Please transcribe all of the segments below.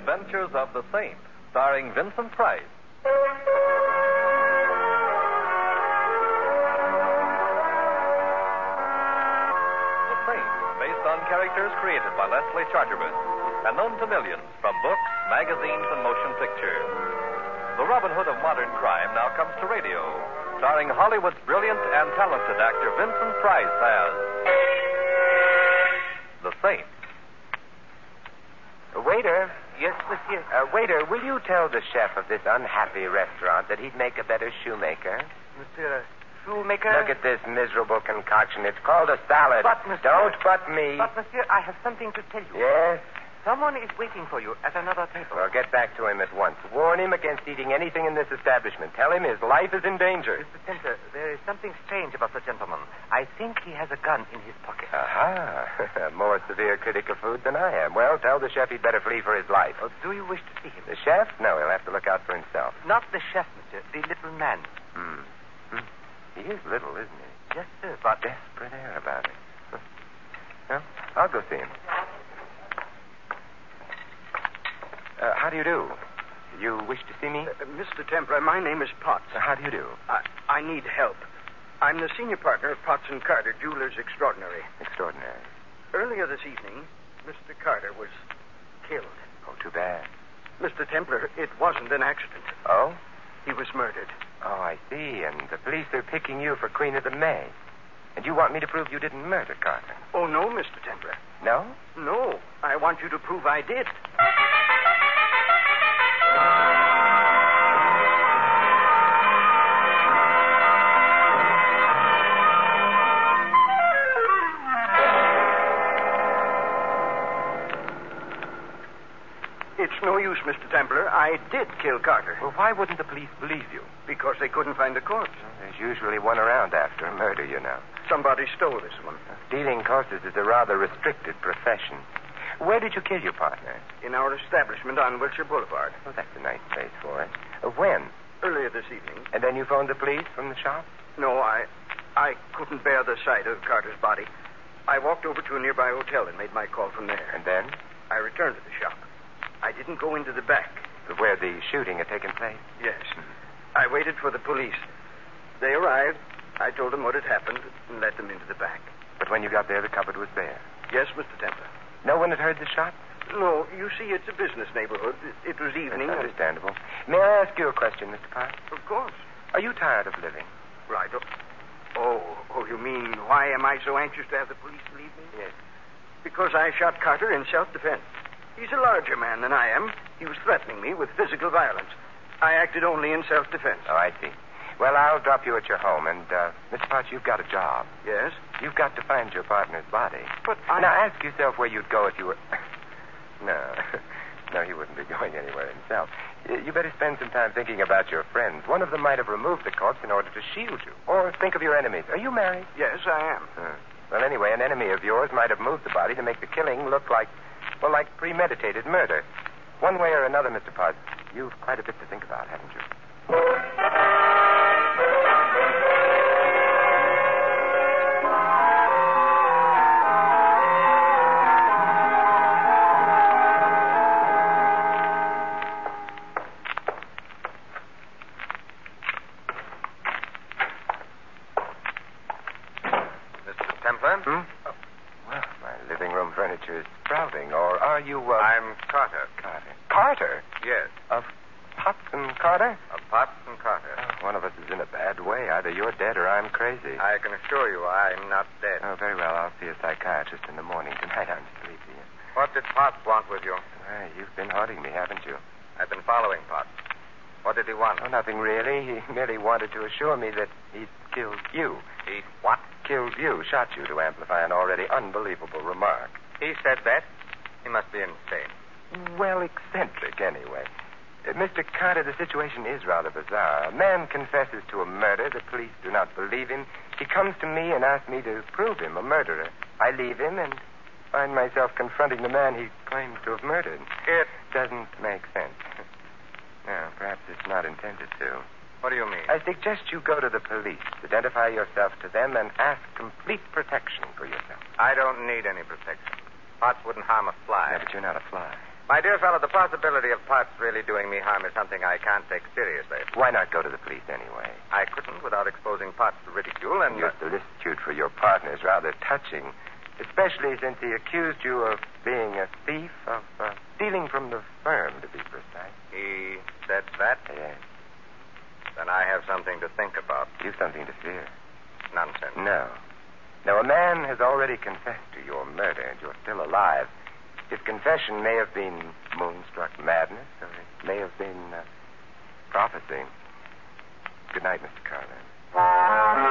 Adventures of the Saint, starring Vincent Price. The Saint, based on characters created by Leslie Charteris and known to millions from books, magazines, and motion pictures. The Robin Hood of modern crime now comes to radio, starring Hollywood's brilliant and talented actor Vincent Price as The Saint. Waiter. Yes, monsieur. Waiter, will you tell the chef of this unhappy restaurant that he'd make a better shoemaker? Monsieur, shoemaker? Look at this miserable concoction. It's called a salad. But, monsieur... Don't but me. But, monsieur, I have something to tell you. Yes? Someone is waiting for you at another table. Well, get back to him at once. Warn him against eating anything in this establishment. Tell him his life is in danger. Mr. Templar, there is something strange about the gentleman. I think he has a gun in his pocket. Aha. More severe critic of food than I am. Well, tell the chef he'd better flee for his life. Oh, do you wish to see him? The chef? No, he'll have to look out for himself. Not the chef, monsieur. The little man. He is little, isn't he? Yes, sir, but... Desperate air about it. Well, I'll go see him. How do you do? You wish to see me? Mr. Templar, my name is Potts. How do you do? I need help. I'm the senior partner of Potts & Carter, Jewelers Extraordinary. Extraordinary. Earlier this evening, Mr. Carter was killed. Oh, too bad. Mr. Templar, it wasn't an accident. Oh? He was murdered. Oh, I see. And the police are picking you for Queen of the May. And you want me to prove you didn't murder Carter? Oh, no, Mr. Templar. No? No. I want you to prove I did. It's no use, Mr. Templar. I did kill Carter. Well, why wouldn't the police believe you? Because they couldn't find the corpse. Well, there's usually one around after a murder, you know. Somebody stole this one. Stealing corpses is a rather restricted profession. Where did you kill your partner? In our establishment on Wilshire Boulevard. Oh, that's a nice place for it. When? Earlier this evening. And then you phoned the police from the shop? No, I couldn't bear the sight of Carter's body. I walked over to a nearby hotel and made my call from there. And then? I returned to the shop. I didn't go into the back. Where the shooting had taken place? Yes. I waited for the police. They arrived. I told them what had happened and led them into the back. But when you got there, the cupboard was bare. Yes, Mr. Templar. No one had heard the shot? No, you see, it's a business neighborhood. It was evening. That's understandable. May I ask you a question, Mr. Park? Of course. Are you tired of living? Right. Oh, you mean why am I so anxious to have the police believe me? Yes. Because I shot Carter in self-defense. He's a larger man than I am. He was threatening me with physical violence. I acted only in self-defense. Oh, I see. Well, I'll drop you at your home. And, Mr. Potts, you've got a job. Yes? You've got to find your partner's body. But Now, ask yourself where you'd go if you were... No, he wouldn't be going anywhere himself. You better spend some time thinking about your friends. One of them might have removed the corpse in order to shield you. Or think of your enemies. Are you married? Yes, I am. Well, anyway, an enemy of yours might have moved the body to make the killing look like premeditated murder. One way or another, Mr. Potts, you've quite a bit to think about, haven't you? Mr. Templar? Well, my living room furniture is sprouting. Or are you, I'm Carter. Carter. Carter? Yes. Of Potts and Carter? Of Potts and Carter. One of us is in a bad way. Either you're dead or I'm crazy. I can assure you I'm not dead. Oh, very well. I'll see a psychiatrist in the morning. Tonight I'm sleepy. What did Potts want with you? You've been haunting me, haven't you? I've been following Potts. What did he want? Oh, nothing really. He merely wanted to assure me that he'd killed you. He what? Killed you, shot you to amplify an already unbelievable remark. He said that? He must be insane. Well, eccentric, anyway. Mr. Carter, the situation is rather bizarre. A man confesses to a murder. The police do not believe him. He comes to me and asks me to prove him a murderer. I leave him and find myself confronting the man he claims to have murdered. It doesn't make sense. No, perhaps it's not intended to. What do you mean? I suggest you go to the police, identify yourself to them, and ask complete protection for yourself. I don't need any protection. Potts wouldn't harm a fly. Yeah, but you're not a fly. My dear fellow, the possibility of Potts really doing me harm is something I can't take seriously. Why not go to the police anyway? I couldn't without exposing Potts to ridicule, and Your solicitude for your partner is rather touching, especially since he accused you of being a thief, of stealing from the firm, to be precise. He said that? Yes. Then I have something to think about. You've something to fear. Nonsense. No. No, a man has already confessed to your murder, and you're still alive. His confession may have been moonstruck madness, or it may have been prophecy. Good night, Mr. Carlin.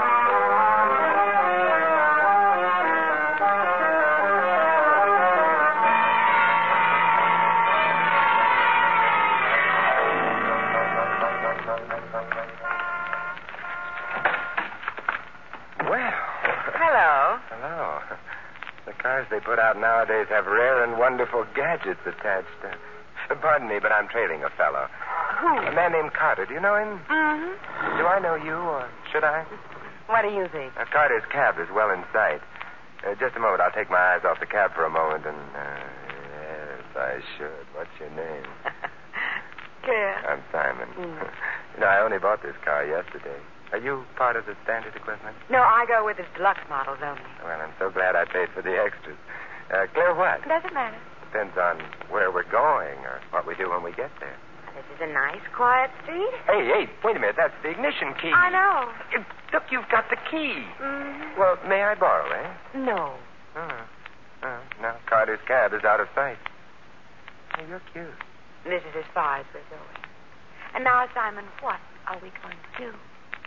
Cars they put out nowadays have rare and wonderful gadgets attached. Pardon me, but I'm trailing a fellow. Who? A man named Carter. Do you know him? Mm-hmm. Do I know you, or should I? What do you think? Carter's cab is well in sight. Just a moment. I'll take my eyes off the cab for a moment and... yes, I should. What's your name? Claire. I'm Simon. You know, I only bought this car yesterday. Are you part of the standard equipment? No, I go with the deluxe models only. Well, I'm so glad I paid for the extras. Claire, what? Doesn't matter. Depends on where we're going or what we do when we get there. This is a nice, quiet street. Hey, wait a minute. That's the ignition key. I know. Look, you've got the key. Mm-hmm. Well, may I borrow, eh? No. Now Carter's cab is out of sight. Oh, you're cute. This is as far as we're going. And now, Simon, what are we going to do?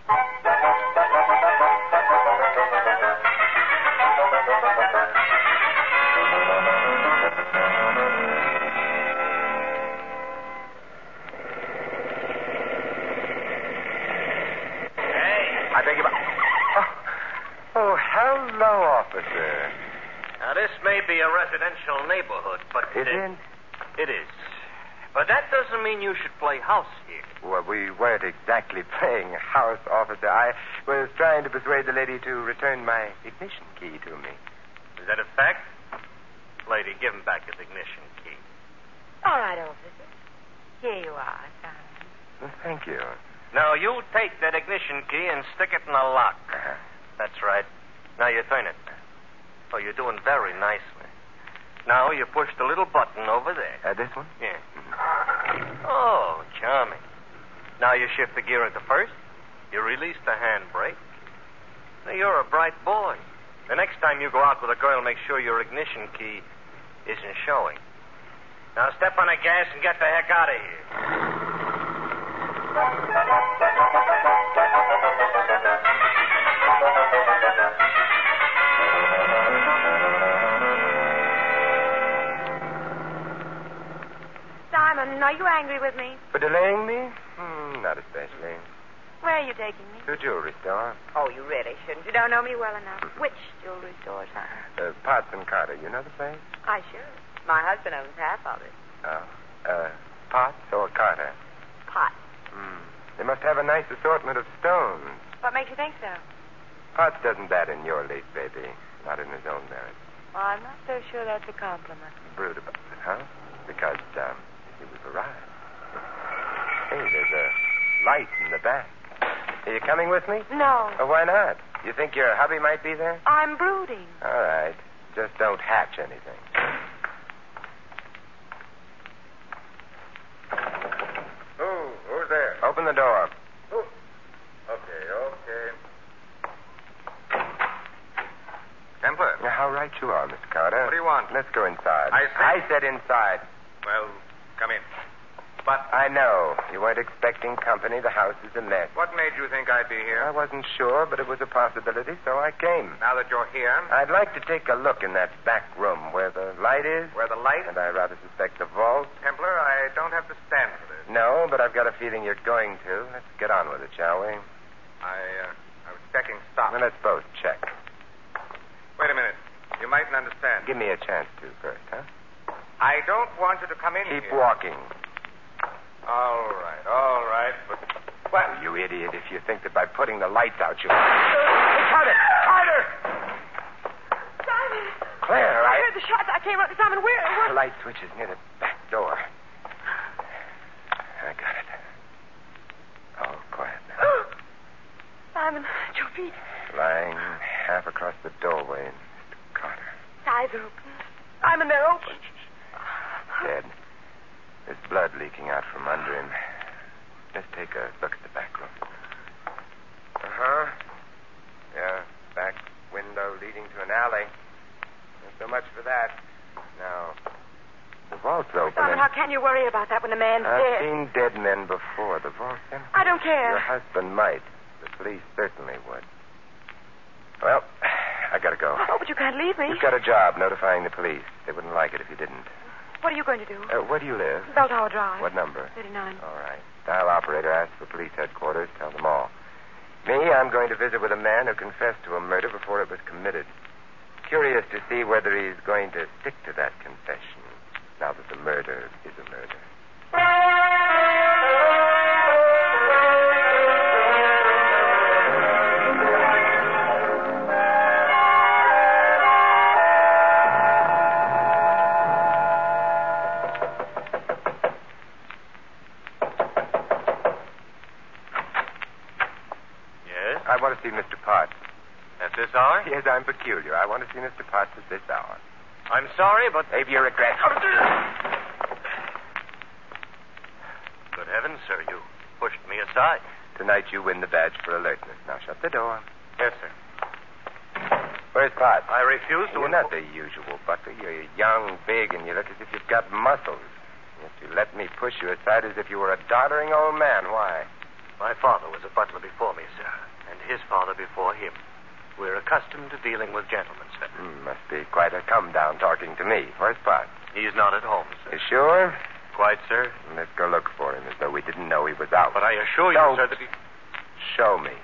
I beg your pardon. Oh, hello, officer. Now, this may be a residential neighborhood, but... Is it? It is. But that doesn't mean you should play house here. Well, we weren't exactly playing house, officer. I was trying to persuade the lady to return my ignition key to me. Is that a fact? Lady, give him back his ignition key. All right, officer. Here you are, Simon. Well, thank you. Now, you take that ignition key and stick it in the lock. Uh-huh. That's right. Now you turn it. Oh, you're doing very nicely. Now you push the little button over there. This one? Yeah. Oh, charming. Now you shift the gear into first. You release the handbrake. Now, you're a bright boy. The next time you go out with a girl, make sure your ignition key isn't showing. Now step on the gas and get the heck out of here. Simon, are you angry with me? For delaying me? Not especially. Where are you taking me? To a jewelry store. Oh, you really shouldn't. You don't know me well enough. Which jewelry store, Simon? Potts and Carter. You know the place? I should. My husband owns half of it. Oh. Potts or Carter? Pot. They must have a nice assortment of stones. What makes you think so? Potts doesn't bat in your league, baby. Not in his own merit. Well, I'm not so sure that's a compliment. Brood about it, huh? Because, we've arrived. Hey, there's a light in the back. Are you coming with me? No. Oh, why not? You think your hubby might be there? I'm brooding. All right. Just don't hatch anything. Who's there? Open the door. Okay. Templar. Now, how right you are, Mr. Carter. What do you want? Let's go inside. I said inside. Well, come in. But I know. You weren't expecting company. The house is a mess. what made you think I'd be I here? wasn't sure, but it was a possibility, so I came. Now that you're here, I'd like to take a look in that back room where the light is. where the light... And I rather suspect the vault. Templar, I don't have to stand for this. No, but I've got a feeling you're going to. Let's get on with it, shall we? I was checking stock. Well, let's both check. Wait a minute. You mightn't understand. Give me a chance to first, huh? I don't want you to come in Keep here. walking. All right. But... Well, you idiot, if you think that by putting the lights out you... Carter! Simon! Claire, I heard the shots. I came up to Simon. Where? The light switch is near the back door. I got it. All quiet now. Simon, at your feet. Lying half across the doorway, Mr. Carter. His eyes are open. Simon, they're open. Dead. There's blood leaking out from under him. Let's take a look at the back room. Uh-huh. Yeah, back window leading to an alley. Not so much for that. Now, the vault's open. Simon, how can you worry about that when the man's I've dead? seen dead men before. The vault's empty. I don't care. Your husband might. The police certainly would. Well, I gotta go. Oh, but you can't leave me. You've got a job notifying the police. They wouldn't like it if you didn't. What are you going to do? Where do you live? Bell Tower Drive. What number? 39. All right. Dial operator asks for police headquarters. Tell them all. Me, I'm going to visit with a man who confessed to a murder before it was committed. Curious to see whether he's going to stick to that confession now that the murder is a murder. I want to see Mr. Potts. At this hour? Yes, I'm peculiar. I want to see Mr. Potts at this hour. I'm sorry, but... Save your regret. Good heavens, sir, you pushed me aside. Tonight you win the badge for alertness. Now shut the door. Yes, sir. Where's Potts? I refuse to... You're not the usual butler. You're young, big, and you look as if you've got muscles. Yet you let me push you aside as if you were a doddering old man. Why? My father was a butler before me, sir, and his father before him. We're accustomed to dealing with gentlemen, sir. Must be quite a come-down talking to me. Where's Potts? He's not at home, sir. You sure? Quite, sir. Let's go look for him as though we didn't know he was out. But I assure you, Don't sir, that he... Show me.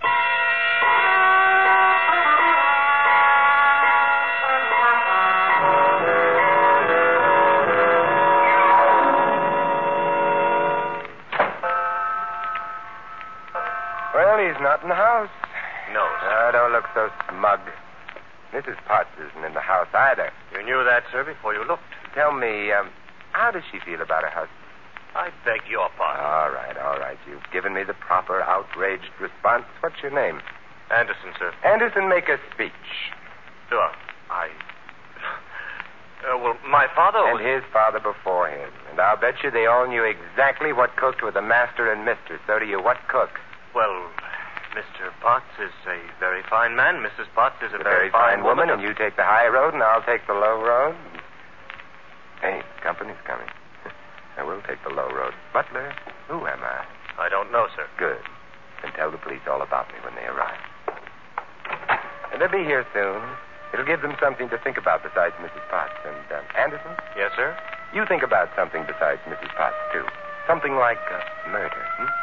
Well, he's not in the house. No, sir. Don't look so smug. Mrs. Potts isn't in the house either. You knew that, sir, before you looked. Tell me, how does she feel about her husband? I beg your pardon. All right. You've given me the proper outraged response. What's your name? Anderson, sir. Anderson, make a speech. Sure. Well, my father And his father before him. And I'll bet you they all knew exactly what cooked with the master and mister. So do you. What cook? Well, Mr. Potts is a very fine man. Mrs. Potts is a very fine woman, and you take the high road, and I'll take the low road. Hey, company's coming. I will take the low road. Butler, who am I? I don't know, sir. Good. Then tell the police all about me when they arrive. And they'll be here soon. It'll give them something to think about besides Mrs. Potts. And, Anderson? Yes, sir? You think about something besides Mrs. Potts, too. Something like murder,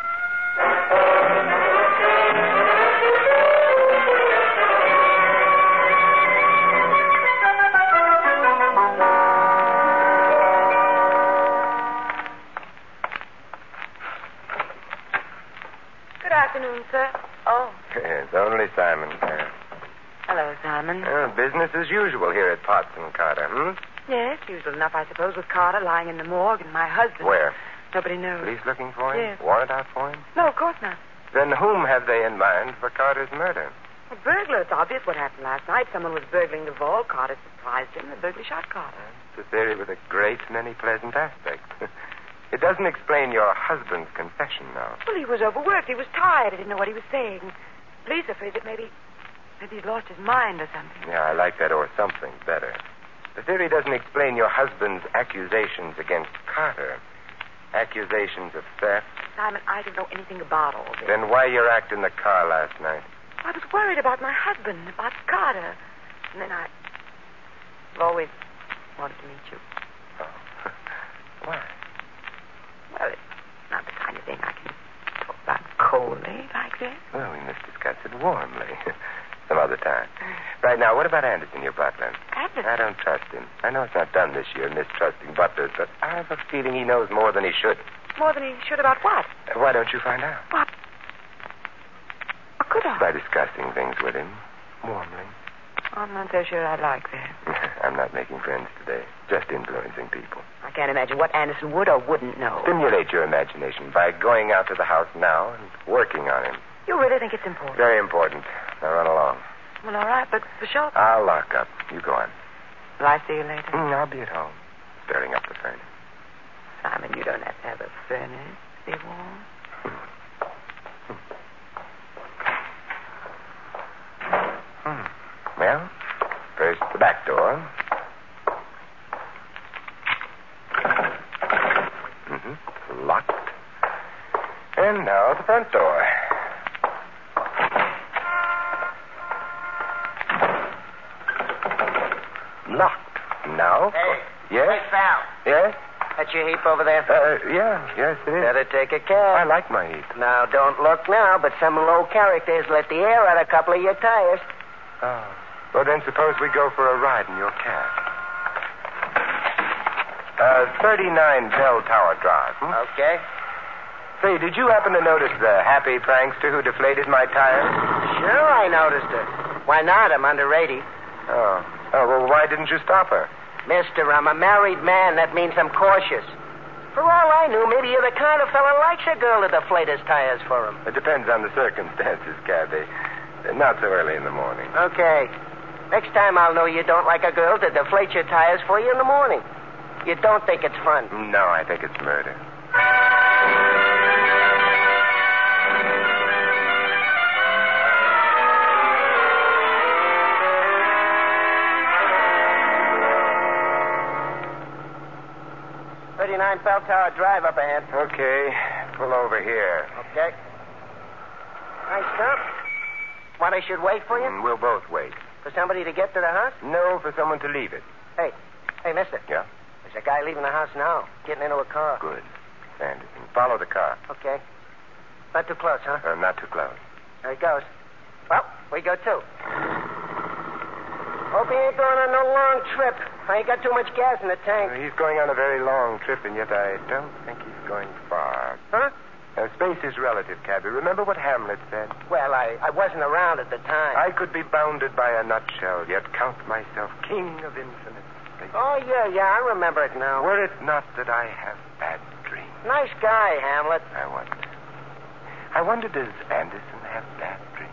Good afternoon, sir. Oh. It's only Simon. Hello, Simon. Business as usual here at Potts and Carter, Yes, usual enough, I suppose, with Carter lying in the morgue and my husband. Where? Nobody knows. Police looking for him? Yes. Warrant out for him? No, of course not. Then whom have they in mind for Carter's murder? A burglar. It's obvious what happened last night. Someone was burgling the vault. Carter surprised him. The burglar shot Carter. It's a theory with a great many pleasant aspects. It doesn't explain your husband's confession, though. Well, he was overworked. He was tired. He didn't know what he was saying. Police are afraid that maybe he's lost his mind or something. Yeah, I like that or something better. The theory doesn't explain your husband's accusations against Carter. Accusations of theft. Simon, I don't know anything about all this. Then why your act in the car last night? I was worried about my husband, about Carter. And then I've always wanted to meet you. Oh. Why? Well, it's not the kind of thing I can talk about coldly like this. Well, we must discuss it warmly. Some other time. Right now, what about Anderson, your butler? Anderson? I don't trust him. I know it's not done this year, mistrusting butlers, but I have a feeling he knows more than he should. More than he should about what? Why don't you find out? What? How could I? By discussing things with him warmly. I'm not so sure I like that. I'm not making friends today. Just influencing people. I can't imagine what Anderson would or wouldn't know. Stimulate your imagination by going out to the house now and working on him. You really think it's important? Very important. Now run along. Well, all right, but for sure. I'll lock up. You go on. Will I see you later? I'll be at home. Stirring up the furnace. Simon, you don't have to have a furnace. Be warm. Well, first the back door. Locked. And now the front door. Locked. Now? Hey. Yes? Hey, pal. Yes? That's your heap over there? Yes, it is. Better take a cab. I like my heat. Now, don't look now, but some low characters let the air out a couple of your tires. Oh. Well, then suppose we go for a ride in your cab. 39 Bell Tower Drive. Okay. Say, did you happen to notice the happy prankster who deflated my tires? Sure, I noticed her. Why not? I'm under 80. Oh, well, why didn't you stop her? Mister, I'm a married man. That means I'm cautious. For all I knew, maybe you're the kind of fella likes a girl to deflate his tires for him. It depends on the circumstances, Cabby. Not so early in the morning. Okay. Next time I'll know you don't like a girl to deflate your tires for you in the morning. You don't think it's fun? No, I think it's murder. Bell Tower Drive up ahead. Okay. Pull over here. Okay. Nice stop. What, I should wait for you? We'll both wait. For somebody to get to the house? No, for someone to leave it. Hey, mister. Yeah? There's a guy leaving the house now, getting into a car. Good. Anderson, follow the car. Okay. Not too close, huh? Not too close. There he goes. Well, we go too. Hope he ain't going on no long trip. I ain't got too much gas in the tank. He's going on a very long trip, and yet I don't think he's going far. Huh? Space is relative, Cabby. Remember what Hamlet said? Well, I wasn't around at the time. I could be bounded by a nutshell, yet count myself king of infinite space. Oh, yeah, I remember it now. Were it not that I have bad dreams. Nice guy, Hamlet. I wonder, does Anderson have bad dreams?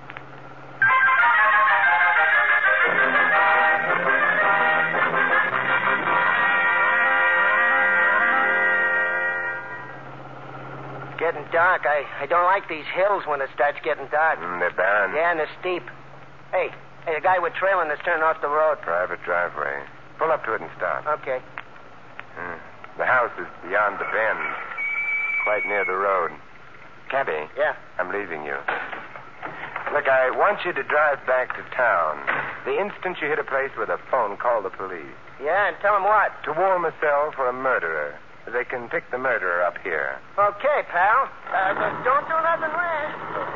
Getting dark. I don't like these hills when it starts getting dark. They're barren. Yeah, and they're steep. Hey, the guy we're trailing is turning off the road. Private driveway. Pull up to it and stop. Okay. The house is beyond the bend, quite near the road. Cabby. Yeah? I'm leaving you. Look, I want you to drive back to town. The instant you hit a place with a phone, call the police. Yeah, and tell him what? To warm a cell for a murderer. They can pick the murderer up here. Okay, pal. Just don't do nothing rash.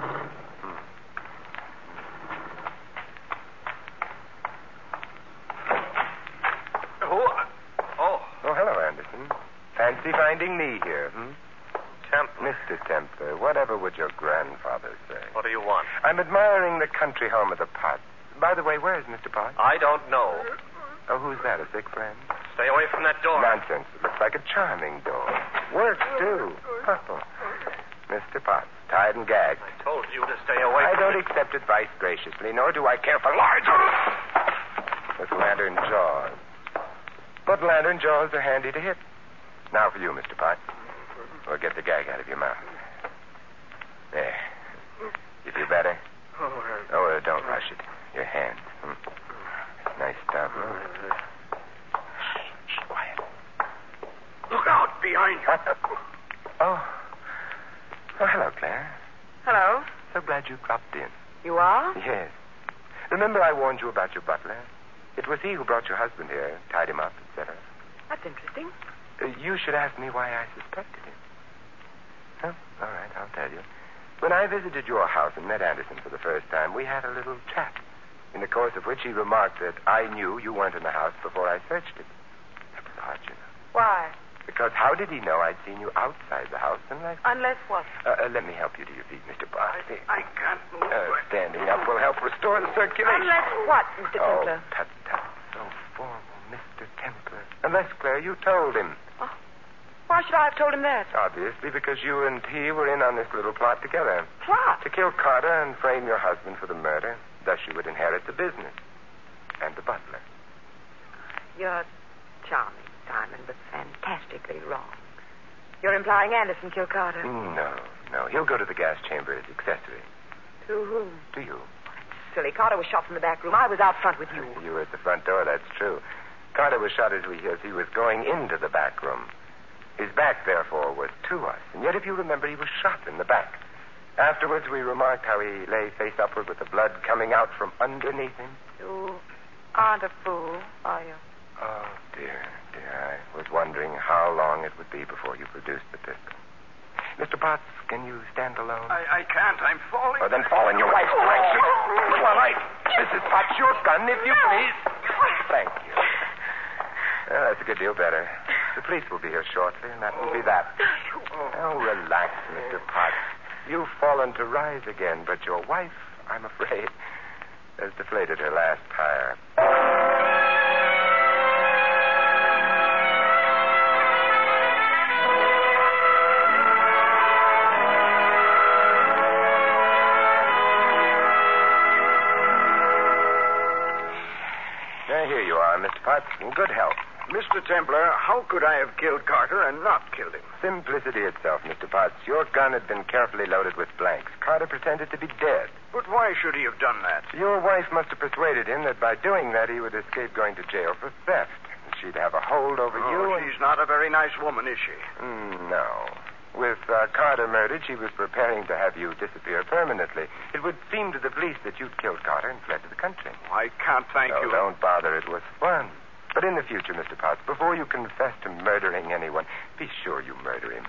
Oh, hello, Anderson. Fancy finding me here, Templar. Mr. Templar, whatever would your grandfather say? What do you want? I'm admiring the country home of the Potts. By the way, where is Mr. Potts? I don't know. Oh, who's that, a sick friend? Stay away from that door. Nonsense. It looks like a charming door. Works, too. Oh. Mr. Potts, tied and gagged. I told you to stay away I from don't it. accept advice graciously, nor do I care for large with lantern jaws. But lantern jaws are handy to hit. Now for you, Mr. Potts. We'll get the gag out of your mouth. There. You feel better? Oh, don't rush it. Your hands. Nice stuff. Shh, quiet. Look out, behind you. Oh, hello, Claire. Hello? So glad you dropped in. You are? Yes. Remember I warned you about your butler? It was he who brought your husband here, tied him up, etc. That's interesting. You should ask me why I suspected him. Oh, all right, I'll tell you. When I visited your house and met Anderson for the first time, we had a little chat, in the course of which he remarked that I knew you weren't in the house before I searched it. That was odd, you know. Why? Because how did he know I'd seen you outside the house unless... Unless what? Let me help you to your feet, Mr. Potts. I can't move. Standing up will help restore the circulation. Unless what, Mr. Templar? Tut. So formal, Mr. Templar. Unless, Claire, you told him. Oh, why should I have told him that? Obviously, because you and he were in on this little plot together. Plot? To kill Carter and frame your husband for the murder. Thus you would inherit the business. And the butler. You're charming, Simon, but fantastically wrong. You're implying Anderson killed Carter. No. He'll go to the gas chamber as accessory. To whom? To you. Silly. Carter was shot from the back room. I was out front with you. You were at the front door, that's true. Carter was shot as he was going into the back room. His back, therefore, was to us. And yet, if you remember, he was shot in the back. Afterwards, we remarked how he lay face upward with the blood coming out from underneath him. You aren't a fool, are you? Oh, dear. I was wondering how long it would be before you produced the pistol. Mr. Potts, can you stand alone? I can't. I'm falling. Oh, then fall in your wife's direction. All right. Mrs. Potts, your gun, if you please. Thank you. Well, that's a good deal better. The police will be here shortly, and that will be that. Oh, relax, Mr. Potts. You've fallen to rise again, but your wife, I'm afraid, has deflated her last tire. Here you are, Mr. Potts, in good health. Mr. Templar, how could I have killed Carter and not killed him? Simplicity itself, Mr. Potts. Your gun had been carefully loaded with blanks. Carter pretended to be dead. But why should he have done that? Your wife must have persuaded him that by doing that he would escape going to jail for theft. And she'd have a hold over you. She's not a very nice woman, is she? No. With Carter murdered, she was preparing to have you disappear permanently. It would seem to the police that you'd killed Carter and fled to the country. I can't thank you. Don't bother. It was fun. But in the future, Mr. Potts, before you confess to murdering anyone, be sure you murder him.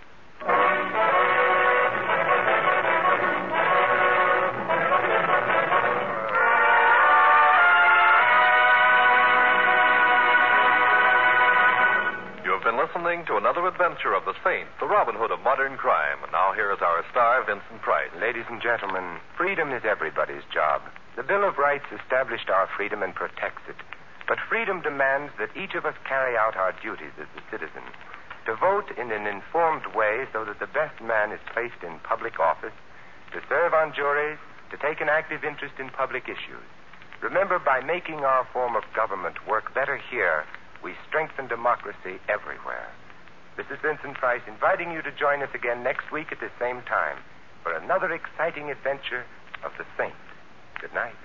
Been listening to another adventure of the Saint, the Robin Hood of modern crime. And now here is our star, Vincent Price. Ladies and gentlemen, freedom is everybody's job. The Bill of Rights established our freedom and protects it. But freedom demands that each of us carry out our duties as a citizen. To vote in an informed way so that the best man is placed in public office, to serve on juries, to take an active interest in public issues. Remember, by making our form of government work better here, we strengthen democracy everywhere. This is Vincent Price inviting you to join us again next week at the same time for another exciting adventure of the Saint. Good night.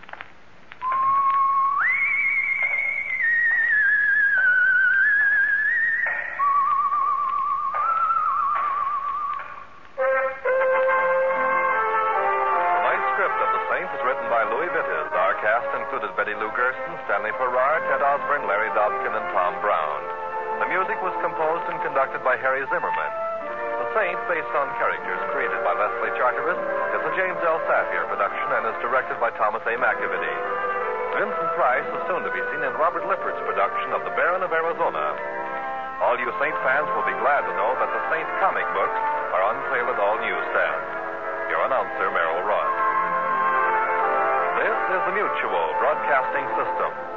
Tonight's script of the Saint was written by Louis Vittes. Our cast included Betty Lou Gerson, Stanley Farrar, Ted Osborne, Larry Dobkin, and Tom Brown. The music was composed and conducted by Harry Zimmerman. The Saint, based on characters created by Leslie Charteris, is a James L. Safier production and is directed by Thomas A. McAvity. Vincent Price is soon to be seen in Robert Lippard's production of The Baron of Arizona. All you Saint fans will be glad to know that the Saint comic books are on sale at all newsstands. Your announcer, Merrill Ross. This is the Mutual Broadcasting System.